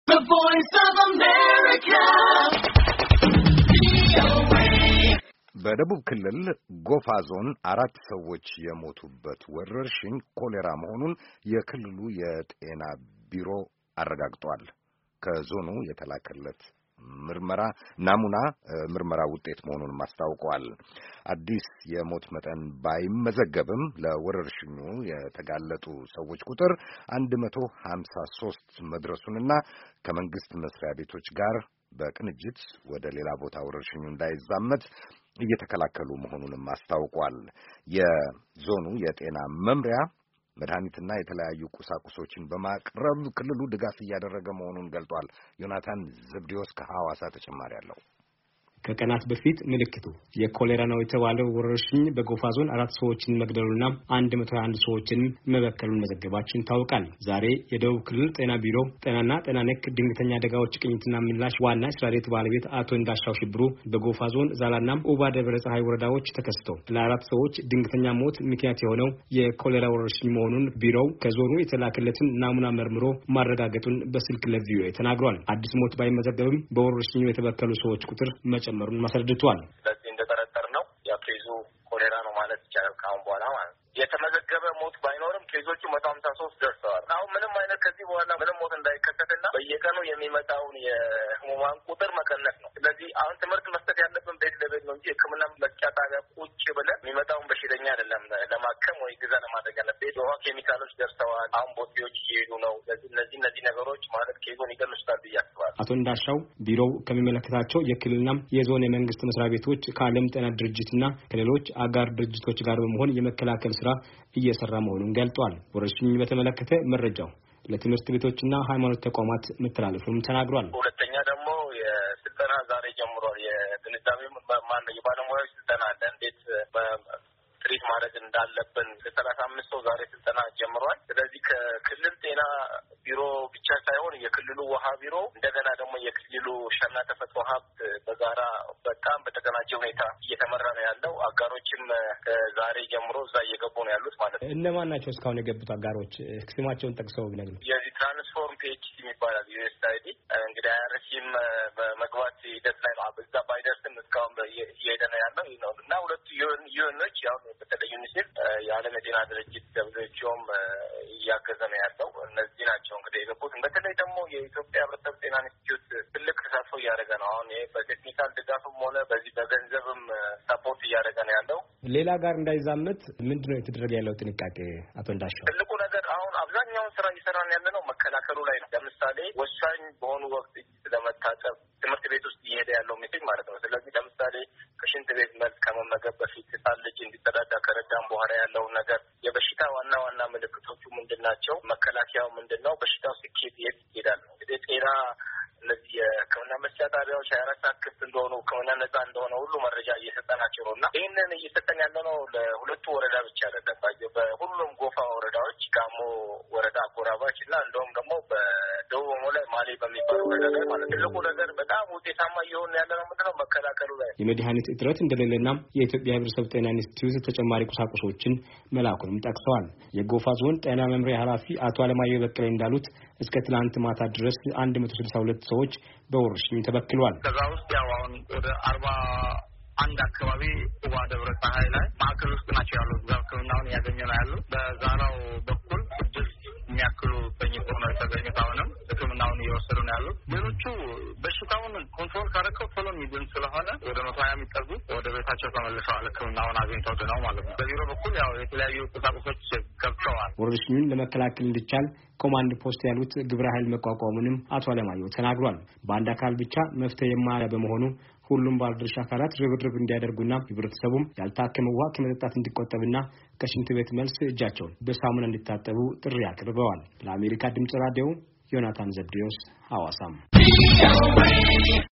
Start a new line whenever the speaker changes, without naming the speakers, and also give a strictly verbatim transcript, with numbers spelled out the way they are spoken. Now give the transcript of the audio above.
The Voice of America. በደቡብ ክልል ጎፋ ዞን አራት ሰዎች የሞቱበት ወረርሽኝ ኮሌራ መሆኑን የክልሉ የጤና ቢሮ አረጋግጧል። ከዞኑ የተላከለት ምርመራ ናሙና ምርመራ ውጤት መሆኑን ማስታውቋል። አዲስ የሞት መጠን ባይመዘገብም ለወረርሽኙ የተጋለጡ ሰዎች ቁጥር አንድ መቶ ሀምሳ ሶስት መድረሱንና ከመንግስት መስሪያ ቤቶች ጋር በቅንጅት ወደ ሌላ ቦታ ወረርሽኙ እንዳይዛመት እየተከላከሉ መሆኑንም አስታውቋል። የዞኑ የጤና መምሪያ መድኃኒትና የተለያዩ ቁሳቁሶችን በማቅረብ ክልሉ ድጋፍ እያደረገ መሆኑን ገልጧል። ዮናታን ዘብዲዮስ ከሐዋሳ ተጨማሪ አለው።
ከቀናት በፊት ምልክቱ የኮሌራ ነው የተባለው ወረርሽኝ በጎፋ ዞን አራት ሰዎችን መግደሉና አንድ መቶ ሃያ አንድ ሰዎችን መበከሉን መዘገባችን ታውቃል። ዛሬ የደቡብ ክልል ጤና ቢሮ ጤናና ጤና ነክ ድንገተኛ አደጋዎች ቅኝትና ምላሽ ዋና ስራ ቤት ባለቤት አቶ እንዳሻው ሽብሩ በጎፋ ዞን ዛላና ኡባ ደብረ ፀሐይ ወረዳዎች ተከስቶ ለአራት ሰዎች ድንገተኛ ሞት ምክንያት የሆነው የኮሌራ ወረርሽኝ መሆኑን ቢሮው ከዞኑ የተላከለትን ናሙና መርምሮ ማረጋገጡን በስልክ ለቪኦኤ ተናግሯል። አዲስ ሞት ባይመዘገብም በወረርሽኙ የተበከሉ ሰዎች ቁጥር መጨመሩን ማስረድቷል።
ስለዚህ እንደተጠረጠር ነው ያ ኬዙ ኮሌራ ነው ማለት ይቻላል። ካሁን በኋላ ማለት የተመዘገበ ሞት ባይኖርም ኬዞቹ መቶ ሀምሳ ሶስት ደርሰዋል። አሁን ምንም አይነት ከዚህ በኋላ ምንም ሞት እንዳይከሰትና በየቀኑ የሚመጣውን የህሙማን ቁጥር መቀነስ ነው። ስለዚህ አሁን ትምህርት መስጠት ያለብን ቤት ለቤት ነው እንጂ ሕክምና መስጫ ጣቢያ ቁጭ ብለን የሚመጣውን በሽተኛ አይደለም ለማከም ወይ ግዛ ለማድረግ ያለበት። የውሃ ኬሚካሎች ደርሰዋል። አሁን ቦቴዎች እየሄዱ ነው። ስለዚህ እነዚህ እነዚህ ነገሮች ማለት ኬዞን ይቀንሱታል ብዬ አስባለሁ።
አቶ እንዳሻው ቢሮው ከሚመለከታቸው የክልልና የዞን የመንግስት መስሪያ ቤቶች ከዓለም ጤና ድርጅትና ከሌሎች አጋር ድርጅቶች ጋር በመሆን የመከላከል ስራ እየሰራ መሆኑን ገልጧል። ወረርሽኙን በተመለከተ መረጃው ለትምህርት ቤቶችና ሃይማኖት ተቋማት መተላለፉን ተናግሯል።
ሁለተኛ ደግሞ የስልጠና ዛሬ ጀምሯል። የግንዛቤ ማን የባለሙያዎች ስልጠና አለ። እንዴት ትሪት ማድረግ እንዳለብን ለሰላሳ አምስት ሰው ዛሬ ስልጠና ጀምሯል። ስለዚህ ከክልል ጤና ቢሮ ብቻ ሳይሆን የክልሉ ውሃ ቢሮ እንደገና ደግሞ የክልሉ ሸና ተፈጥሮ ሀብት በጋራ በጣም በተቀናጀ ሁኔታ እየተመራ ነው ያለው። አጋሮችም ከዛሬ ጀምሮ እዛ እየገቡ ነው ያሉት ማለት ነው።
እነማን ናቸው እስካሁን የገቡት አጋሮች? ስማቸውን ጠቅሰው ቢነግሩ።
የዚህ ትራንስፎርም ፒኤችሲ የሚባላል ዩኤስአይዲ እንግዲህ አይአርሲም በመግባት ሂደት ላይ ነው። በዛ ባይደርስም እስካሁን እየሄደ ነው ያለው እና ሁለቱ ዩኤኖች ያው በተለይ ዩኒሴፍ የዓለም የጤና ድርጅት ደብሊውኤችኦም እያገዘ ነው ያለው። እነዚህ ናቸው እንግዲህ የገቡት። በተለይ ደግሞ የኢትዮጵያ ሕብረተሰብ ጤና ኢንስቲትዩት ትልቅ ተሳትፎ እያደረገ ነው። አሁን ይሄ በቴክኒካል ድጋፍም ሆነ በዚህ በገንዘብም ሰፖርት እያደረገ ነው ያለው።
ሌላ ጋር እንዳይዛመት ምንድነው የተደረገ ያለው ጥንቃቄ? አቶ እንዳሻው
ትልቁ ነገር አሁን አብዛኛውን ስራ እየሰራን ያለ ነው መከላከሉ ላይ ነው። ለምሳሌ ወሳኝ በሆኑ ወቅት ስለመታጠብ ትምህርት ቤት ውስጥ እየሄደ ያለው ሜሴጅ ማለት ነው። ስለዚህ ለምሳሌ ከሽንት ቤት መልስ ከመመገብ በፊት ህጻን ልጅ እንዲጸዳዳ ከረዳም በኋላ ያለውን ነገር የበሽታ ዋና ዋና ምልክቶቹ ምንድን ናቸው? መከላከያው ምንድን ነው? በሽታው ስኬት የት ይሄዳል? እንግዲህ ጤና እነዚህ የሕክምና መስጫ ጣቢያዎች ሀያ አራት ሰዓት ክፍት እንደሆኑ ሕክምና ነጻ እንደሆነ ሁሉ መረጃ እየሰጠናቸው ነው እና ይህንን እየሰጠን ያለ ነው ለሁለቱ ወረዳ ብቻ አይደለም። በሁሉም ጎፋ ወረዳዎች ጋሞ ወረዳ አጎራባች እና እንደውም ደግሞ በደቡብ ኦሞ ላይ ማሌ በሚባል ወረዳ ላይ ማለት ትልቁ ነገር በጣም ውጤታማ እየሆነ ያለ ነው ምንድነው መከላከሉ ላይ።
የመድኃኒት እጥረት እንደሌለና የኢትዮጵያ ሕብረተሰብ ጤና ኢንስቲትዩት ተጨማሪ ቁሳቁሶችን መላኩንም ጠቅሰዋል። የጎፋ ዞን ጤና መምሪያ ኃላፊ አቶ አለማየሁ በቀለ እንዳሉት እስከ ትላንት ማታ ድረስ አንድ መቶ ስልሳ ሁለት ሰዎች በወረርሽኙ ተበክሏል።
ከዛ ውስጥ ያው አሁን ወደ አርባ አንድ አካባቢ ኡባ ደብረ ፀሐይ ላይ ማዕከል ውስጥ ናቸው ያሉት። እዛ ሕክምናውን እያገኘ ነው ያሉት። በዛራው በኩል ስድስት የሚያክሉ ተኝቶ ነው የተገኙት። አሁንም ሕክምናውን እየወሰዱ ነው ያሉት። ሌሎቹ በሽታውን ኮንትሮል ካደረከው ቶሎ የሚድን ስለሆነ ወደ መቶ ሀያ የሚጠጉ ወደ ቤታቸው ተመልሰዋል። ሕክምናውን አግኝተው ድነው ማለት ነው። በቢሮ በኩል ያው የተለያዩ ቁሳቁሶች ገብተዋል።
ወረርሽኙን ለመከላከል እንዲቻል ኮማንድ ፖስት ያሉት ግብረ ኃይል መቋቋሙንም አቶ አለማየሁ ተናግሯል። በአንድ አካል ብቻ መፍትሄ የማያ በመሆኑ ሁሉም ባለድርሻ አካላት ርብርብ እንዲያደርጉና ህብረተሰቡም ያልታከመ ውሃ ከመጠጣት እንዲቆጠብና ከሽንት ቤት መልስ እጃቸውን በሳሙና እንዲታጠቡ ጥሪ አቅርበዋል። ለአሜሪካ ድምጽ ራዲዮ ዮናታን ዘብዲዮስ ሐዋሳም